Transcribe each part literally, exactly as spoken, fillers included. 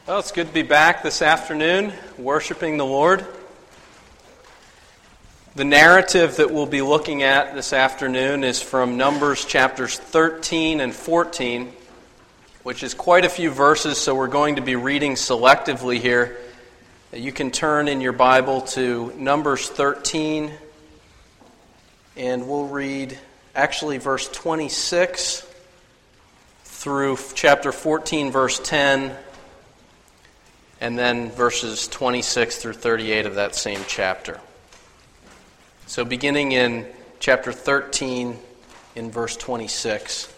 Well, it's good to be back this afternoon, worshiping the Lord. The narrative that we'll be looking at this afternoon is from Numbers chapters thirteen and fourteen, which is quite a few verses, so we're going to be reading selectively here. You can turn in your Bible to Numbers thirteen, and we'll read actually verse twenty-six through chapter fourteen, verse ten, and then verses twenty-six through thirty-eight of that same chapter. So beginning in chapter thirteen, in verse twenty-six.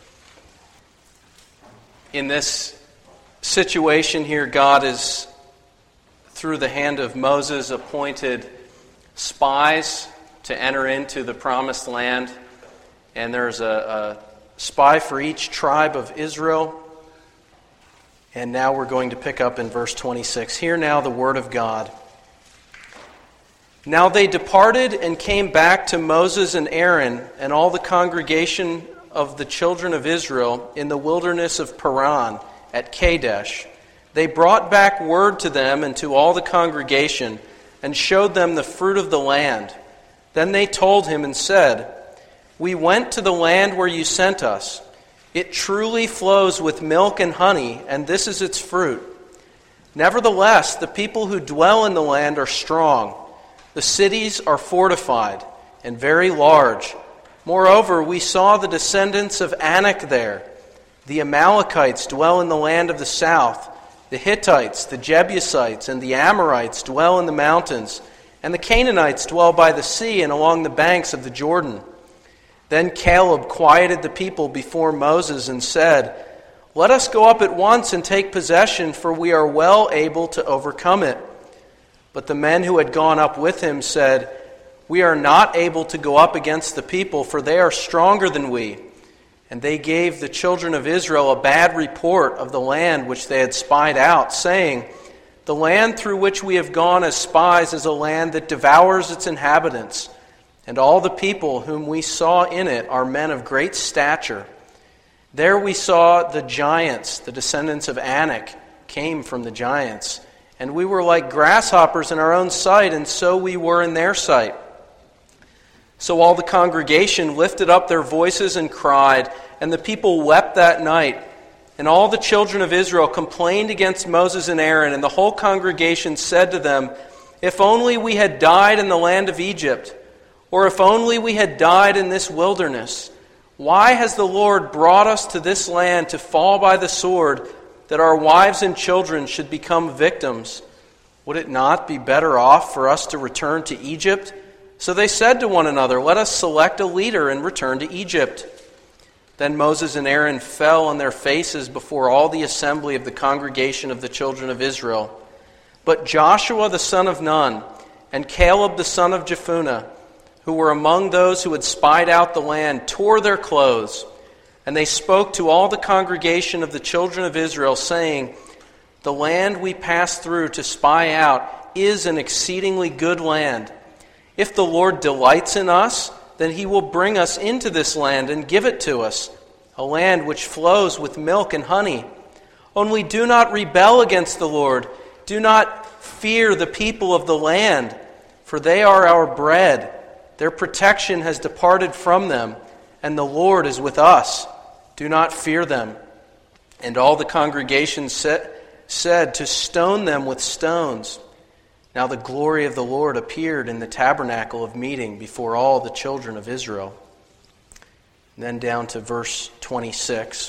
In this situation here, God is, through the hand of Moses, appointed spies to enter into the promised land. And there's a, a spy for each tribe of Israel. And now we're going to pick up in verse twenty-six. Hear now the word of God. Now they departed and came back to Moses and Aaron and all the congregation of the children of Israel in the wilderness of Paran at Kadesh. They brought back word to them and to all the congregation and showed them the fruit of the land. Then they told him and said, "We went to the land where you sent us. It truly flows with milk and honey, and this is its fruit. Nevertheless, the people who dwell in the land are strong. The cities are fortified and very large. Moreover, we saw the descendants of Anak there. The Amalekites dwell in the land of the south. The Hittites, the Jebusites, and the Amorites dwell in the mountains. And the Canaanites dwell by the sea and along the banks of the Jordan." Then Caleb quieted the people before Moses and said, "Let us go up at once and take possession, for we are well able to overcome it." But the men who had gone up with him said, "We are not able to go up against the people, for they are stronger than we." And they gave the children of Israel a bad report of the land which they had spied out, saying, "The land through which we have gone as spies is a land that devours its inhabitants. And all the people whom we saw in it are men of great stature. There we saw the giants, the descendants of Anak, came from the giants. And we were like grasshoppers in our own sight, and so we were in their sight." So all the congregation lifted up their voices and cried, and the people wept that night. And all the children of Israel complained against Moses and Aaron, and the whole congregation said to them, "If only we had died in the land of Egypt, or if only we had died in this wilderness. Why has the Lord brought us to this land to fall by the sword, that our wives and children should become victims? Would it not be better off for us to return to Egypt?" So they said to one another, "Let us select a leader and return to Egypt." Then Moses and Aaron fell on their faces before all the assembly of the congregation of the children of Israel. But Joshua the son of Nun and Caleb the son of Jephunneh, who were among those who had spied out the land, tore their clothes. And they spoke to all the congregation of the children of Israel, saying, "The land we passed through to spy out is an exceedingly good land. If the Lord delights in us, then he will bring us into this land and give it to us, a land which flows with milk and honey. Only do not rebel against the Lord. Do not fear the people of the land, for they are our bread. Their protection has departed from them, and the Lord is with us. Do not fear them." And all the congregation said, said to stone them with stones. Now the glory of the Lord appeared in the tabernacle of meeting before all the children of Israel. And then down to verse twenty-six.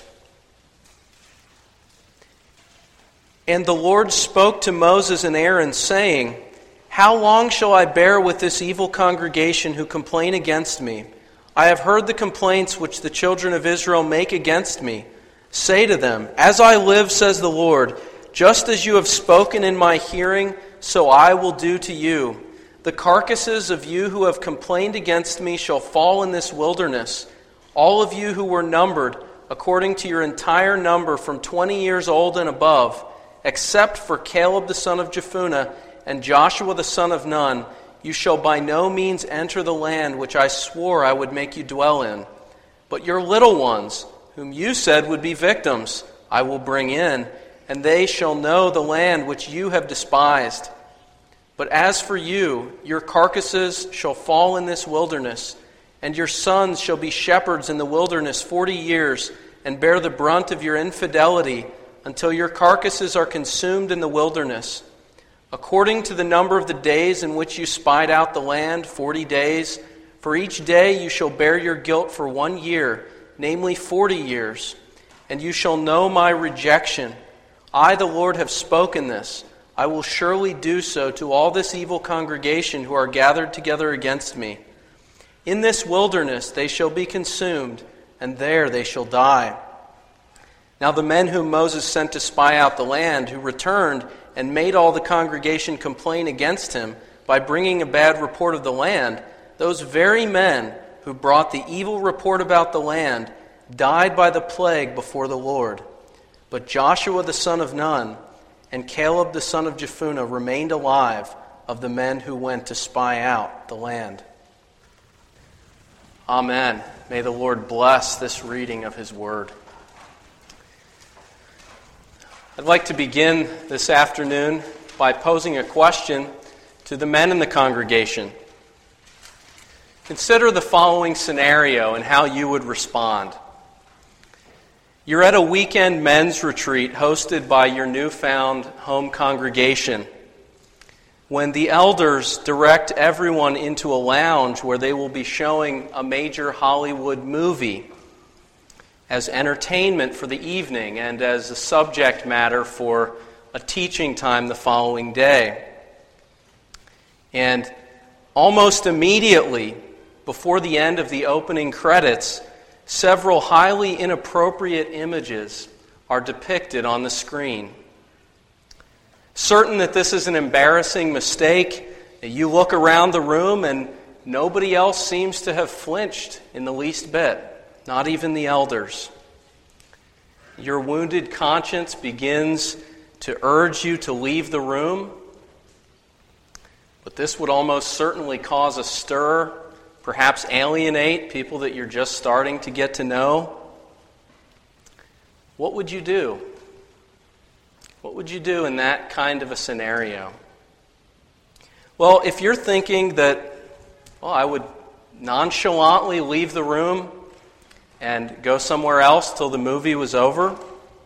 And the Lord spoke to Moses and Aaron, saying, "How long shall I bear with this evil congregation who complain against me? I have heard the complaints which the children of Israel make against me. Say to them, 'As I live, says the Lord, just as you have spoken in my hearing, so I will do to you. The carcasses of you who have complained against me shall fall in this wilderness. All of you who were numbered, according to your entire number from twenty years old and above, except for Caleb the son of Jephunneh and Joshua the son of Nun, you shall by no means enter the land which I swore I would make you dwell in. But your little ones, whom you said would be victims, I will bring in, and they shall know the land which you have despised. But as for you, your carcasses shall fall in this wilderness, and your sons shall be shepherds in the wilderness forty years, and bear the brunt of your infidelity, until your carcasses are consumed in the wilderness. According to the number of the days in which you spied out the land, forty days, for each day you shall bear your guilt for one year, namely forty years. And you shall know my rejection. I, the Lord, have spoken this. I will surely do so to all this evil congregation who are gathered together against me. In this wilderness they shall be consumed, and there they shall die. Now the men whom Moses sent to spy out the land, who returned and made all the congregation complain against him by bringing a bad report of the land, those very men who brought the evil report about the land died by the plague before the Lord. But Joshua the son of Nun and Caleb the son of Jephunneh remained alive of the men who went to spy out the land. Amen. May the Lord bless this reading of His Word. I'd like to begin this afternoon by posing a question to the men in the congregation. Consider the following scenario and how you would respond. You're at a weekend men's retreat hosted by your newfound home congregation when the elders direct everyone into a lounge where they will be showing a major Hollywood movie as entertainment for the evening and as a subject matter for a teaching time the following day. And almost immediately, before the end of the opening credits, several highly inappropriate images are depicted on the screen. Certain that this is an embarrassing mistake, you look around the room and nobody else seems to have flinched in the least bit, not even the elders. Your wounded conscience begins to urge you to leave the room, but this would almost certainly cause a stir, perhaps alienate people that you're just starting to get to know. What would you do? What would you do in that kind of a scenario? Well, if you're thinking that, well, I would nonchalantly leave the room and go somewhere else till the movie was over,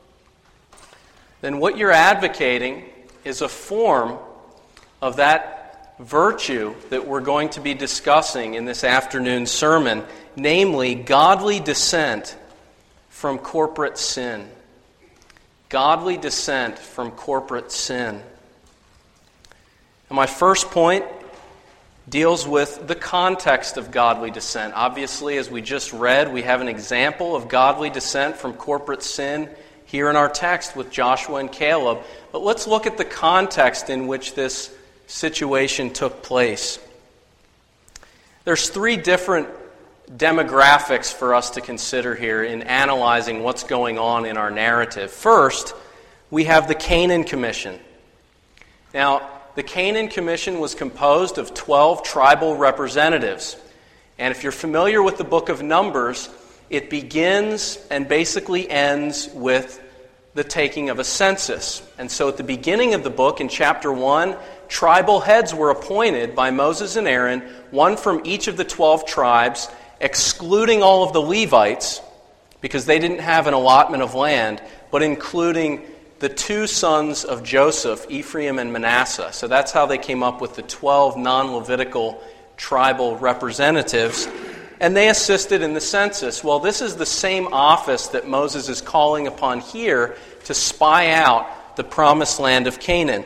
then what you're advocating is a form of that virtue that we're going to be discussing in this afternoon's sermon, namely godly dissent from corporate sin. Godly dissent from corporate sin. And my first point deals with the context of godly dissent. Obviously, as we just read, we have an example of godly dissent from corporate sin here in our text with Joshua and Caleb. But let's look at the context in which this situation took place. There's three different demographics for us to consider here in analyzing what's going on in our narrative. First, we have the Canaan Commission. Now, the Canaan Commission was composed of twelve tribal representatives. And if you're familiar with the book of Numbers, it begins and basically ends with the taking of a census. And so at the beginning of the book, in chapter one, tribal heads were appointed by Moses and Aaron, one from each of the twelve tribes, excluding all of the Levites, because they didn't have an allotment of land, but including the two sons of Joseph, Ephraim and Manasseh. So that's how they came up with the twelve non-Levitical tribal representatives. And they assisted in the census. Well, this is the same office that Moses is calling upon here to spy out the promised land of Canaan.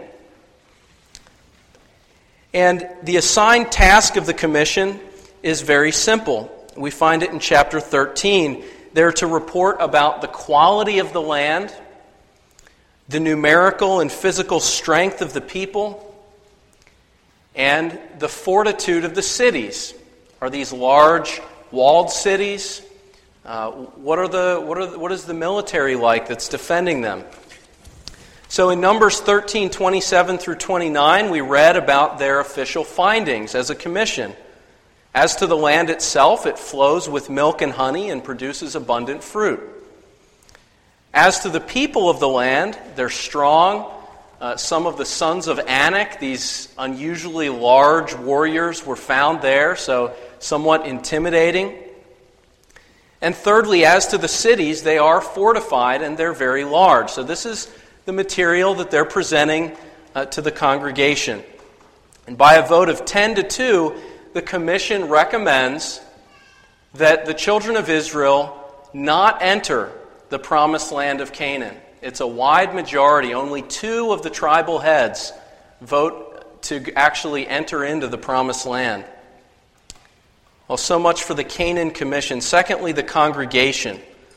And the assigned task of the commission is very simple. We find it in chapter thirteen. They're to report about the quality of the land, the numerical and physical strength of the people, and the fortitude of the cities. Are these large walled cities? Uh, what are the what are the, what is the military like that's defending them? So in Numbers thirteen, twenty-seven through twenty-nine, we read about their official findings as a commission. As to the land itself, it flows with milk and honey and produces abundant fruit. As to the people of the land, they're strong. Uh, some of the sons of Anak, these unusually large warriors, were found there, so somewhat intimidating. And thirdly, as to the cities, they are fortified and they're very large. So this is the material that they're presenting uh, to the congregation. And by a vote of ten to two, the commission recommends that the children of Israel not enter the promised land of Canaan. It's a wide majority. Only two of the tribal heads vote to actually enter into the promised land. Well, so much for the Canaan Commission. Secondly, the congregation.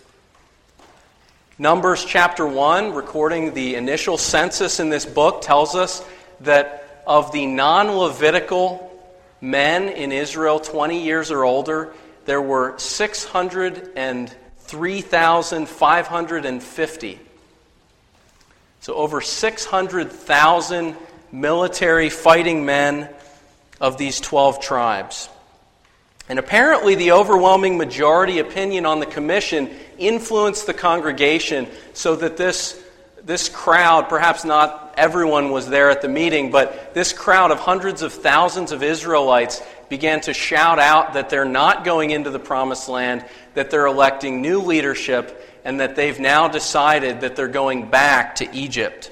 Numbers chapter one, recording the initial census in this book, tells us that of the non-Levitical men in Israel, twenty years or older, there were six hundred three thousand five hundred fifty. So over six hundred thousand military fighting men of these twelve tribes. And apparently the overwhelming majority opinion on the commission influenced the congregation so that this, this crowd, perhaps not everyone was there at the meeting, but this crowd of hundreds of thousands of Israelites began to shout out that they're not going into the promised land, that they're electing new leadership, and that they've now decided that they're going back to Egypt.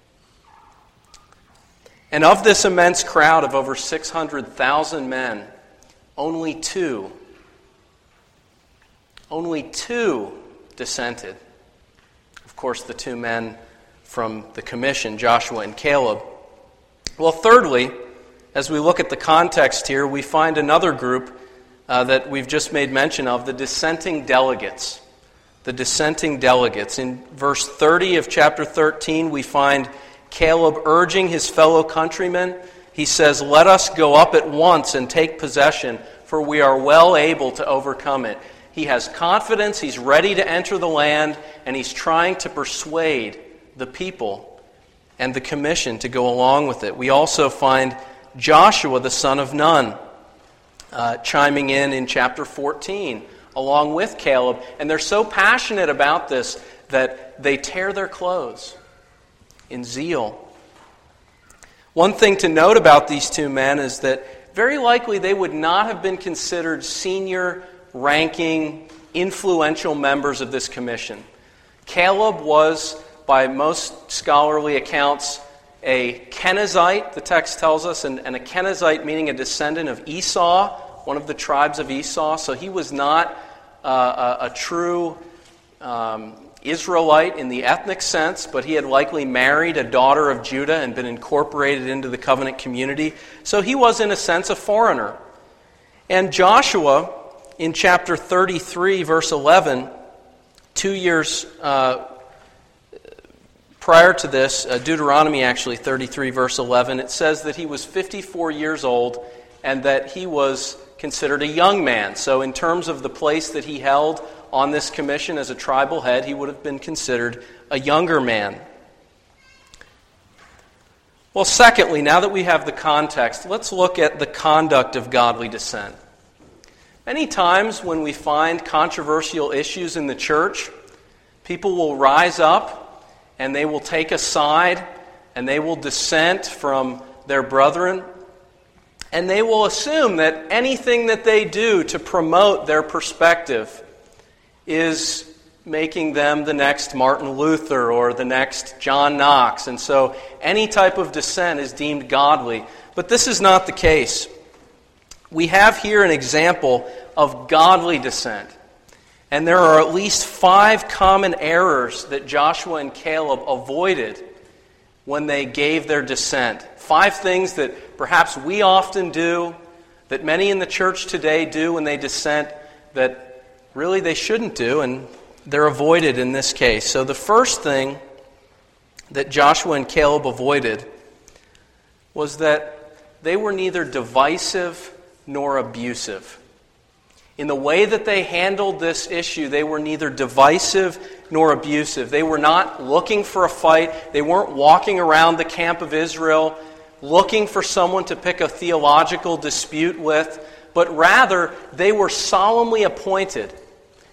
And of this immense crowd of over six hundred thousand men, only two, only two dissented. Of course, the two men from the commission, Joshua and Caleb. Well, thirdly, as we look at the context here, we find another group uh, that we've just made mention of, the dissenting delegates. The dissenting delegates. In verse thirty of chapter thirteen, we find Caleb urging his fellow countrymen. He says, "Let us go up at once and take possession, for we are well able to overcome it." He has confidence, he's ready to enter the land, and he's trying to persuade the people and the commission to go along with it. We also find Joshua, the son of Nun, uh, chiming in in chapter fourteen, along with Caleb. And they're so passionate about this that they tear their clothes in zeal. One thing to note about these two men is that very likely they would not have been considered senior, ranking, influential members of this commission. Caleb was, by most scholarly accounts, a Kenizzite, the text tells us, and, and a Kenizzite meaning a descendant of Esau, one of the tribes of Esau. So he was not uh, a, a true um, Israelite in the ethnic sense, but he had likely married a daughter of Judah and been incorporated into the covenant community. So he was, in a sense, a foreigner. And Joshua, in chapter thirty-three, verse eleven, two years uh, prior to this, uh, Deuteronomy actually, thirty-three, verse eleven, it says that he was fifty-four years old and that he was considered a young man. So in terms of the place that he held on this commission as a tribal head, he would have been considered a younger man. Well, secondly, now that we have the context, let's look at the conduct of godly dissent. Many times when we find controversial issues in the church, people will rise up and they will take a side and they will dissent from their brethren, and they will assume that anything that they do to promote their perspective is making them the next Martin Luther or the next John Knox. And so any type of dissent is deemed godly. But this is not the case. We have here an example of godly dissent. And there are at least five common errors that Joshua and Caleb avoided when they gave their dissent. Five things that perhaps we often do, that many in the church today do when they dissent, that really they shouldn't do, and they're avoided in this case. So the first thing that Joshua and Caleb avoided was that they were neither divisive nor abusive. In the way that they handled this issue, they were neither divisive nor abusive. They were not looking for a fight. They weren't walking around the camp of Israel looking for someone to pick a theological dispute with, but rather they were solemnly appointed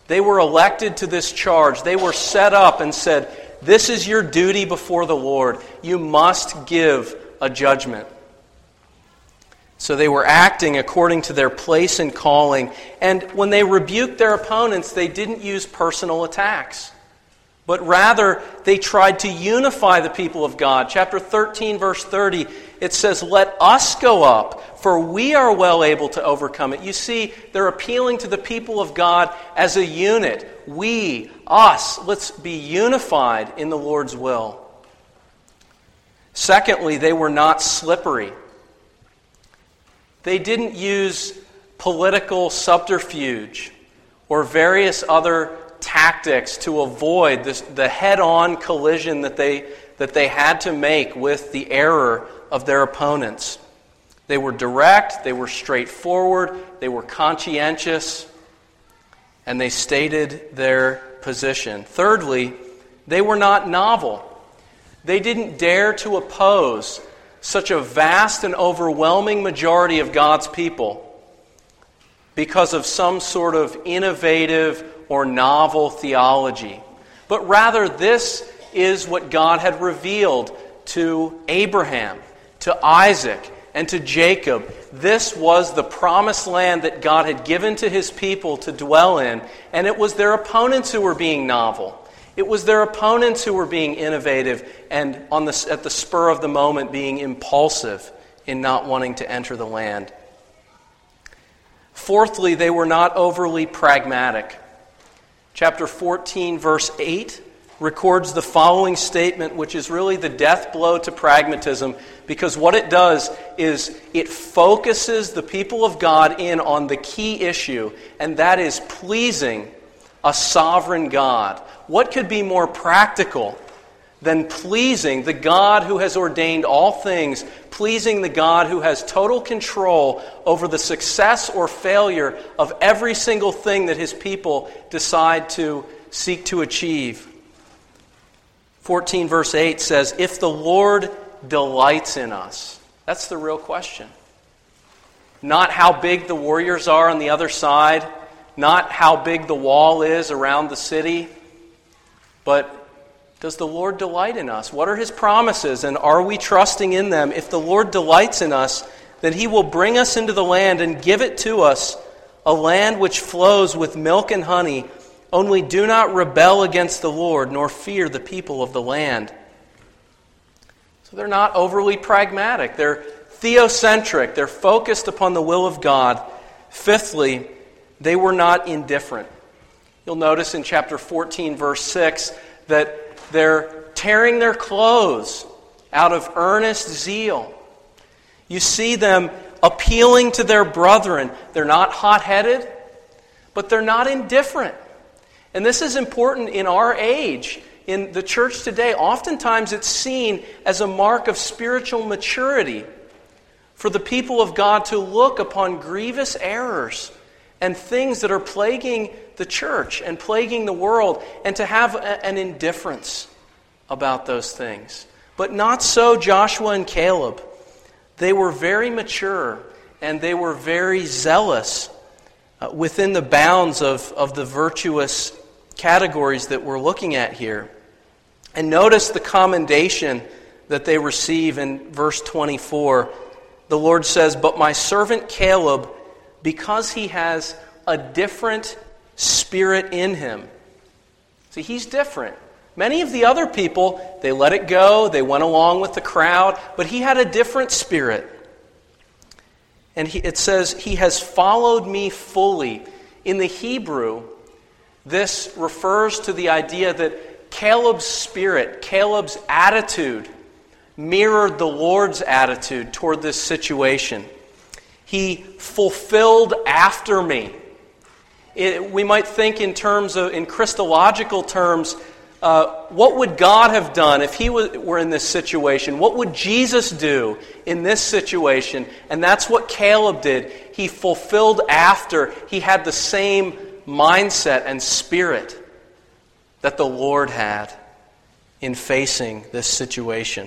They were elected to this charge. They were set up and said, this is your duty before the Lord. You must give a judgment. So they were acting according to their place and calling. And when they rebuked their opponents, they didn't use personal attacks. But rather, they tried to unify the people of God. Chapter thirteen, verse thirty, it says, let us go up, for we are well able to overcome it. You see, they're appealing to the people of God as a unit. We, us, let's be unified in the Lord's will. Secondly, they were not slippery. They didn't use political subterfuge or various other tactics to avoid this, the head-on collision that they, that they had to make with the error of their opponents. They were direct, they were straightforward, they were conscientious, and they stated their position. Thirdly, they were not novel. They didn't dare to oppose such a vast and overwhelming majority of God's people because of some sort of innovative or novel theology. But rather, this is what God had revealed to Abraham, to Isaac, and to Jacob. This was the promised land that God had given to His people to dwell in, and it was their opponents who were being novel. It was their opponents who were being innovative and on the, at the spur of the moment being impulsive in not wanting to enter the land. Fourthly, they were not overly pragmatic. Chapter fourteen, verse eight records the following statement, which is really the death blow to pragmatism, because what it does is it focuses the people of God in on the key issue, and that is pleasing a sovereign God. What could be more practical than pleasing the God who has ordained all things, pleasing the God who has total control over the success or failure of every single thing that His people decide to seek to achieve? fourteen verse eight says, if the Lord delights in us. That's the real question. Not how big the warriors are on the other side, not how big the wall is around the city, but does the Lord delight in us? What are His promises, and are we trusting in them? If the Lord delights in us, then He will bring us into the land and give it to us, a land which flows with milk and honey. Only do not rebel against the Lord, nor fear the people of the land. So they're not overly pragmatic. They're theocentric. They're focused upon the will of God. Fifthly, they were not indifferent. You'll notice in chapter fourteen, verse six, that they're tearing their clothes out of earnest zeal. You see them appealing to their brethren. They're not hot-headed, but they're not indifferent. And this is important in our age, in the church today. Oftentimes it's seen as a mark of spiritual maturity for the people of God to look upon grievous errors and things that are plaguing the church and plaguing the world, and to have a, an indifference about those things. But not so Joshua and Caleb. They were very mature, and they were very zealous uh, within the bounds of, of the virtuous categories that we're looking at here. And notice the commendation that they receive in verse twenty-four. The Lord says, but my servant Caleb, because he has a different spirit in him. See, he's different. Many of the other people, they let it go, they went along with the crowd, but he had a different spirit. And he, it says, he has followed me fully. In the Hebrew, this refers to the idea that Caleb's spirit, Caleb's attitude, mirrored the Lord's attitude toward this situation. He fulfilled after me. It, we might think in terms of, in Christological terms, uh, what would God have done if He was, were in this situation? What would Jesus do in this situation? And that's what Caleb did. He fulfilled after. He had the same mindset and spirit that the Lord had in facing this situation.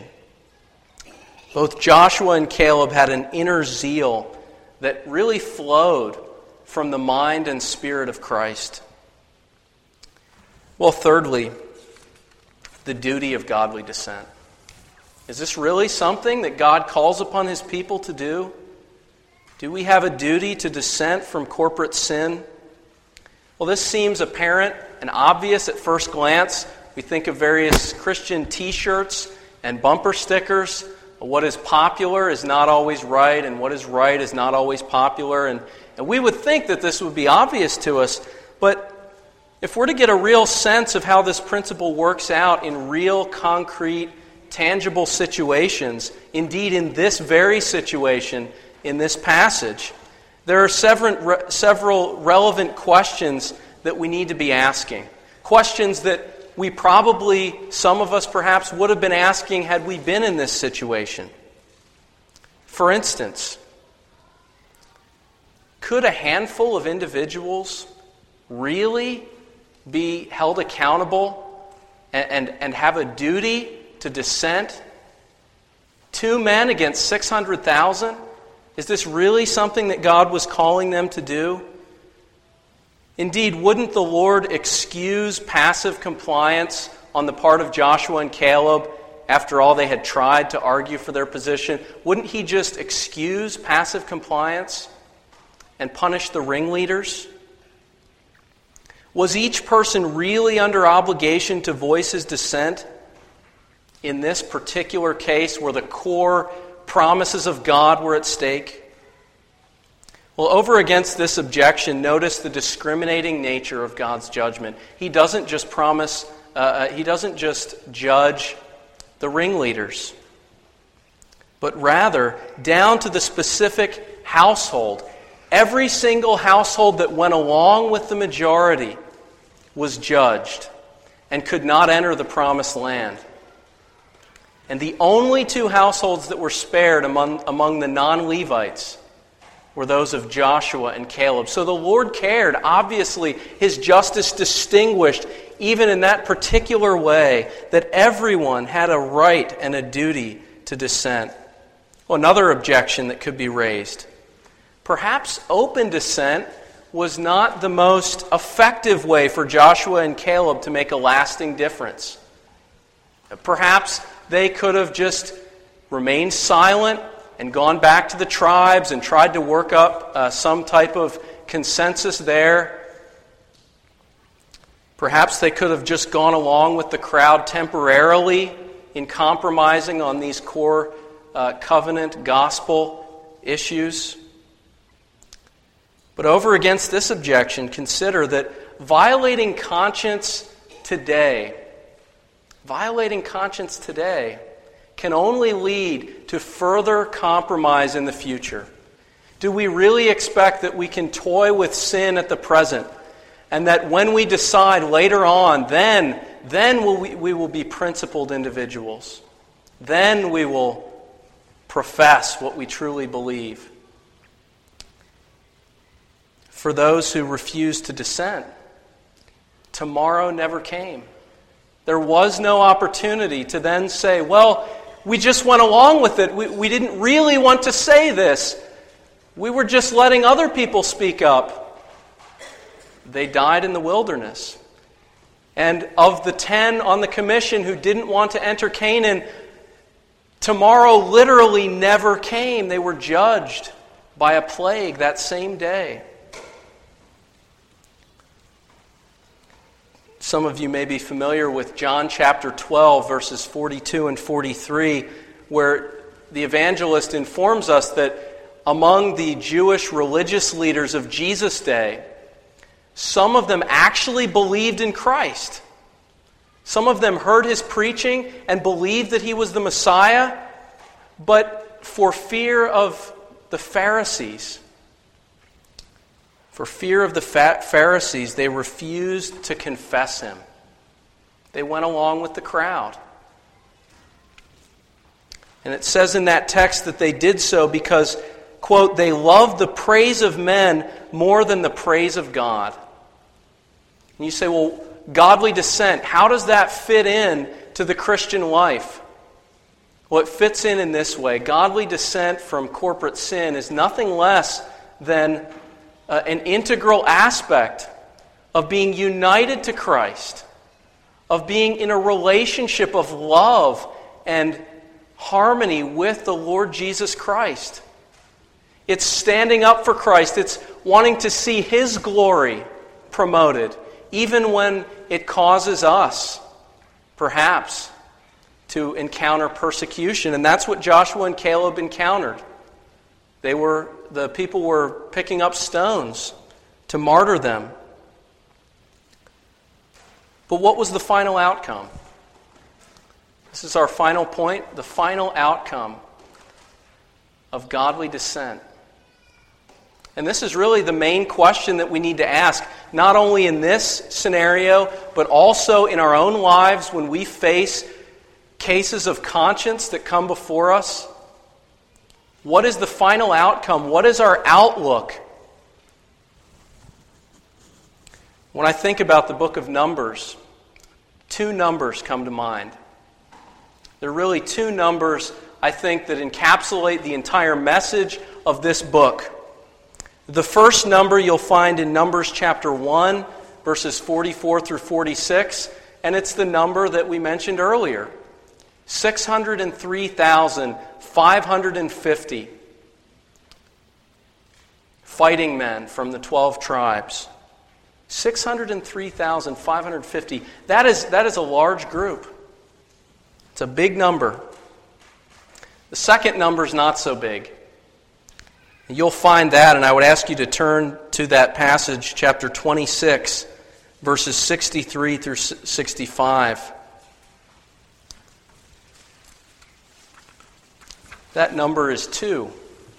Both Joshua and Caleb had an inner zeal that really flowed from the mind and spirit of Christ. Well, thirdly, the duty of godly dissent. Is this really something that God calls upon His people to do? Do we have a duty to dissent from corporate sin? Well, this seems apparent and obvious at first glance. We think of various Christian t-shirts and bumper stickers. What is popular is not always right, and what is right is not always popular. And, and we would think that this would be obvious to us, but if we're to get a real sense of how this principle works out in real, concrete, tangible situations, indeed in this very situation, in this passage, there are several, several relevant questions that we need to be asking. Questions that we probably, some of us perhaps, would have been asking had we been in this situation. For instance, could a handful of individuals really be held accountable and, and, and have a duty to dissent? Two men against six hundred thousand? Is this really something that God was calling them to do? Indeed, wouldn't the Lord excuse passive compliance on the part of Joshua and Caleb after all they had tried to argue for their position? Wouldn't He just excuse passive compliance and punish the ringleaders? Was each person really under obligation to voice his dissent in this particular case where the core promises of God were at stake? Well, over against this objection, notice the discriminating nature of God's judgment. He doesn't just promise, uh, He doesn't just judge the ringleaders, but rather down to the specific household. Every single household that went along with the majority was judged and could not enter the promised land. And the only two households that were spared among, among the non-Levites were those of Joshua and Caleb. So the Lord cared. Obviously, His justice distinguished, even in that particular way, that everyone had a right and a duty to dissent. Well, another objection that could be raised. Perhaps open dissent was not the most effective way for Joshua and Caleb to make a lasting difference. Perhaps they could have just remained silent and gone back to the tribes and tried to work up uh, some type of consensus there. Perhaps they could have just gone along with the crowd temporarily in compromising on these core uh, covenant gospel issues. But over against this objection, consider that violating conscience today, violating conscience today, can only lead to further compromise in the future. Do we really expect that we can toy with sin at the present, and that when we decide later on, then, then will we, we will be principled individuals? Then we will profess what we truly believe? For those who refused to dissent, tomorrow never came. There was no opportunity to then say, well, we just went along with it. We, we didn't really want to say this. We were just letting other people speak up. They died in the wilderness. And of the ten on the commission who didn't want to enter Canaan, tomorrow literally never came. They were judged by a plague that same day. Some of you may be familiar with John chapter twelve, verses forty-two and forty-three, where the evangelist informs us that among the Jewish religious leaders of Jesus' day, some of them actually believed in Christ. Some of them heard His preaching and believed that He was the Messiah, but for fear of the Pharisees, For fear of the Pharisees, they refused to confess Him. They went along with the crowd. And it says in that text that they did so because, quote, they loved the praise of men more than the praise of God. And you say, well, godly dissent, how does that fit in to the Christian life? Well, it fits in in this way. Godly dissent from corporate sin is nothing less than Uh, an integral aspect of being united to Christ of being in a relationship of love and harmony with the Lord Jesus Christ. It's standing up for Christ. It's wanting to see His glory promoted, even when it causes us, perhaps, to encounter persecution. And that's what Joshua and Caleb encountered. They were, the people were picking up stones to martyr them. But what was the final outcome? This is our final point, the final outcome of godly dissent. And this is really the main question that we need to ask, not only in this scenario, but also in our own lives when we face cases of conscience that come before us. What is the final outcome? What is our outlook? When I think about the book of Numbers, two numbers come to mind. There are really two numbers, I think, that encapsulate the entire message of this book. The first number you'll find in Numbers chapter one, verses forty-four through forty-six, and it's the number that we mentioned earlier. six hundred three thousand five hundred fifty fighting men from the twelve tribes. six hundred three thousand five hundred fifty. That is, that is a large group. It's a big number. The second number is not so big. You'll find that, and I would ask you to turn to that passage, chapter twenty-six, verses sixty-three through sixty-five. That number is two.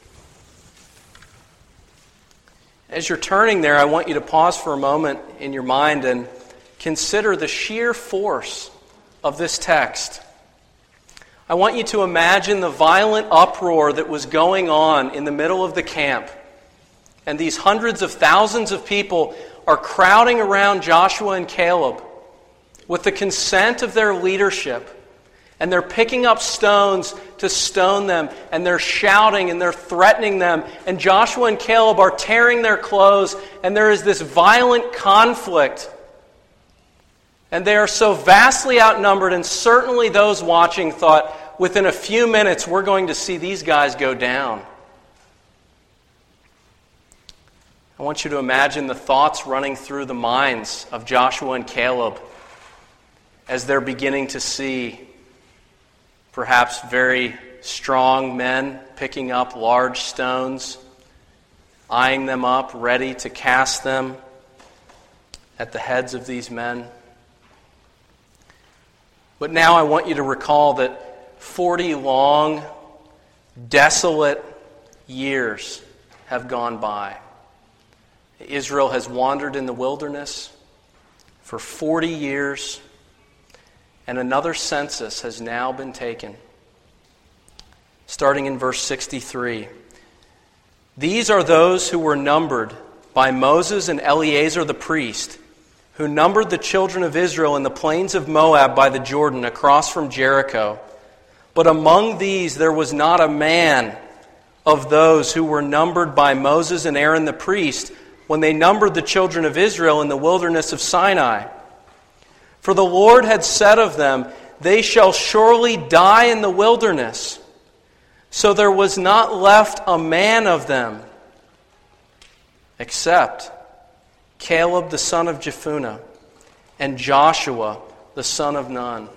As you're turning there, I want you to pause for a moment in your mind and consider the sheer force of this text. I want you to imagine the violent uproar that was going on in the middle of the camp. And these hundreds of thousands of people are crowding around Joshua and Caleb with the consent of their leadership. And they're picking up stones to stone them. And they're shouting and they're threatening them. And Joshua and Caleb are tearing their clothes. And there is this violent conflict. And they are so vastly outnumbered, and certainly those watching thought, within a few minutes, we're going to see these guys go down. I want you to imagine the thoughts running through the minds of Joshua and Caleb as they're beginning to see perhaps very strong men picking up large stones, eyeing them up, ready to cast them at the heads of these men. But now I want you to recall that forty long, desolate years have gone by. Israel has wandered in the wilderness for forty years, and another census has now been taken. Starting in verse sixty-three. These are those who were numbered by Moses and Eleazar the priest, who numbered the children of Israel in the plains of Moab by the Jordan, across from Jericho. But among these there was not a man of those who were numbered by Moses and Aaron the priest, when they numbered the children of Israel in the wilderness of Sinai. For the Lord had said of them, they shall surely die in the wilderness. So there was not left a man of them, except Caleb the son of Jephunneh, and Joshua the son of Nun.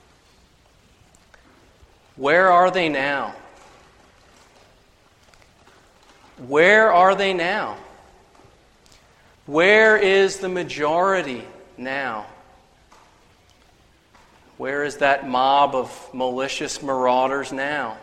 Where are they now? Where are they now? Where is the majority now? Where is that mob of malicious marauders now?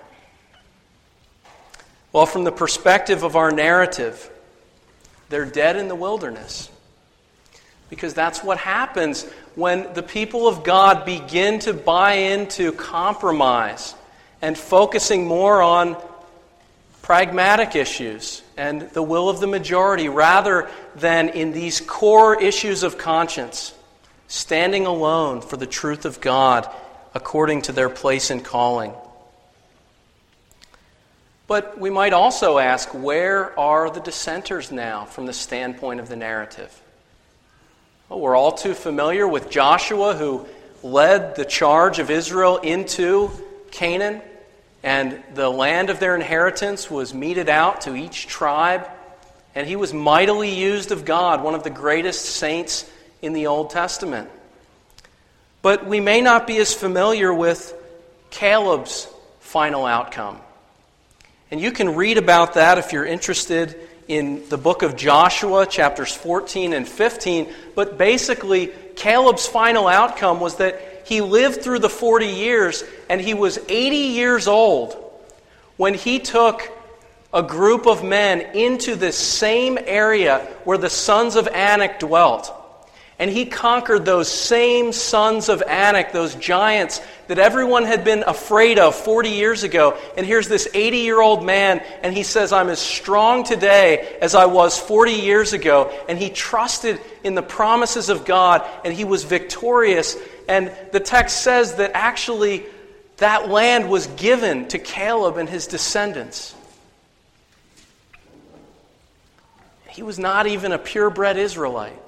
Well, from the perspective of our narrative, they're dead in the wilderness. Because that's what happens when the people of God begin to buy into compromise and focusing more on pragmatic issues and the will of the majority rather than in these core issues of conscience, standing alone for the truth of God according to their place and calling. But we might also ask, where are the dissenters now from the standpoint of the narrative? Well, we're all too familiar with Joshua, who led the charge of Israel into Canaan, and the land of their inheritance was meted out to each tribe, and he was mightily used of God, one of the greatest saints in the Old Testament. But we may not be as familiar with Caleb's final outcome. And you can read about that if you're interested in the book of Joshua, chapters fourteen and fifteen. But basically, Caleb's final outcome was that he lived through the forty years, and he was eighty years old when he took a group of men into this same area where the sons of Anak dwelt. And he conquered those same sons of Anak, those giants that everyone had been afraid of forty years ago. And here's this eighty-year-old man, and he says, I'm as strong today as I was forty years ago. And he trusted in the promises of God, and he was victorious. And the text says that actually that land was given to Caleb and his descendants. He was not even a purebred Israelite.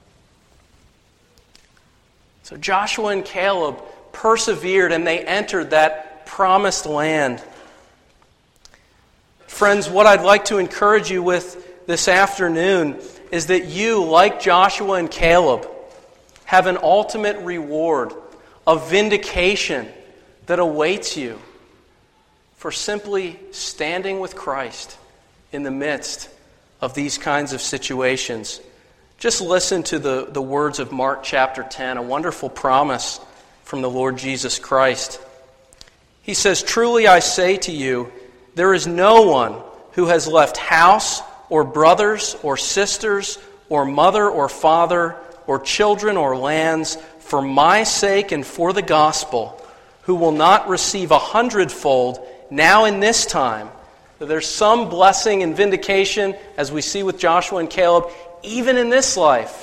So Joshua and Caleb persevered, and they entered that promised land. Friends, what I'd like to encourage you with this afternoon is that you, like Joshua and Caleb, have an ultimate reward of vindication that awaits you for simply standing with Christ in the midst of these kinds of situations. Just listen to the, the words of Mark chapter ten, a wonderful promise from the Lord Jesus Christ. He says, Truly I say to you, there is no one who has left house or brothers or sisters or mother or father or children or lands for my sake and for the gospel, who will not receive a hundredfold now in this time. There's some blessing and vindication, as we see with Joshua and Caleb, even in this life,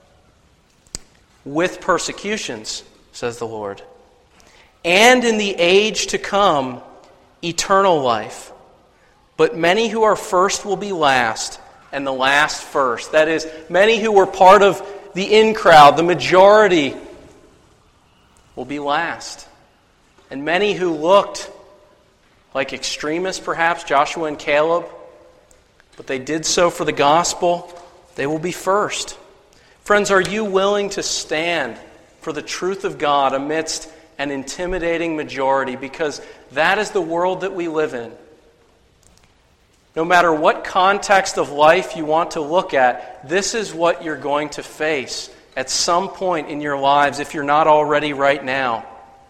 with persecutions, says the Lord. And in the age to come, eternal life. But many who are first will be last, and the last first. That is, many who were part of the in crowd, the majority, will be last. And many who looked like extremists, perhaps, Joshua and Caleb, but they did so for the gospel, they will be first. Friends, are you willing to stand for the truth of God amidst an intimidating majority? Because that is the world that we live in. No matter what context of life you want to look at, this is what you're going to face at some point in your lives, if you're not already right now.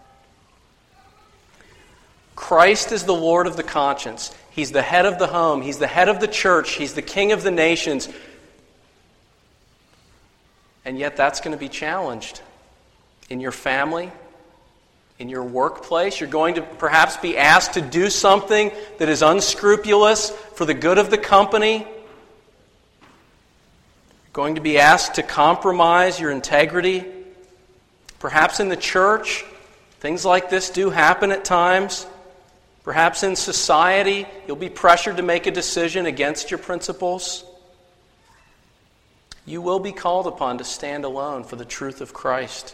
Christ is the Lord of the conscience. He's the head of the home. He's the head of the church. He's the King of the nations. And yet that's going to be challenged in your family, in your workplace. You're going to perhaps be asked to do something that is unscrupulous for the good of the company. You're going to be asked to compromise your integrity. Perhaps in the church, things like this do happen at times. Perhaps in society, you'll be pressured to make a decision against your principles. You will be called upon to stand alone for the truth of Christ.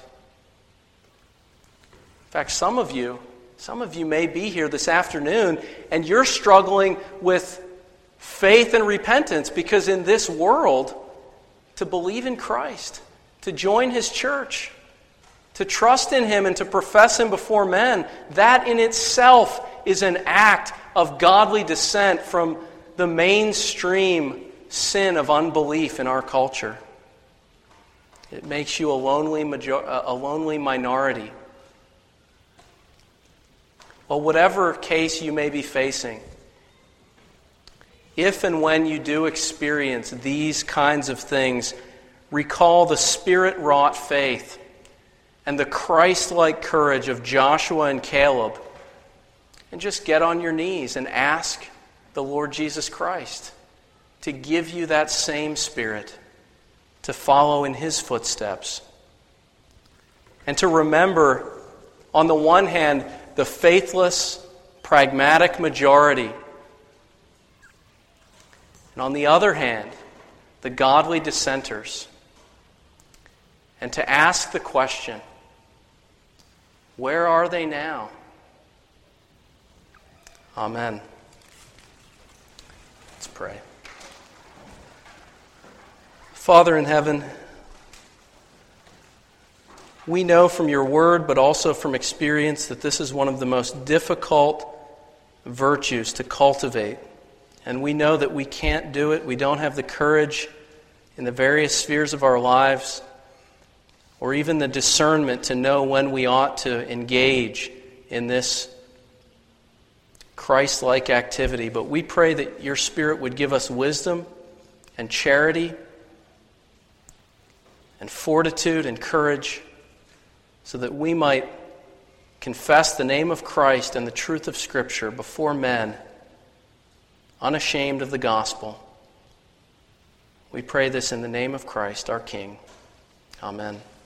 In fact, some of you, some of you may be here this afternoon and you're struggling with faith and repentance because in this world, to believe in Christ, to join His church, to trust in Him and to profess Him before men, that in itself is an act of godly descent from the mainstream sin of unbelief in our culture. It makes you a lonely major- a lonely minority. Well, whatever case you may be facing, if and when you do experience these kinds of things, recall the Spirit-wrought faith and the Christ-like courage of Joshua and Caleb, and just get on your knees and ask the Lord Jesus Christ to give you that same Spirit, to follow in His footsteps. And to remember, on the one hand, the faithless, pragmatic majority, and on the other hand, the godly dissenters. And to ask the question, Where are they now? Amen. Let's pray. Father in heaven, we know from your word, but also from experience, that this is one of the most difficult virtues to cultivate. And we know that we can't do it. We don't have the courage in the various spheres of our lives, or even the discernment to know when we ought to engage in this Christ-like activity. But we pray that your Spirit would give us wisdom and charity and fortitude and courage, so that we might confess the name of Christ and the truth of Scripture before men, unashamed of the gospel. We pray this in the name of Christ, our King. Amen.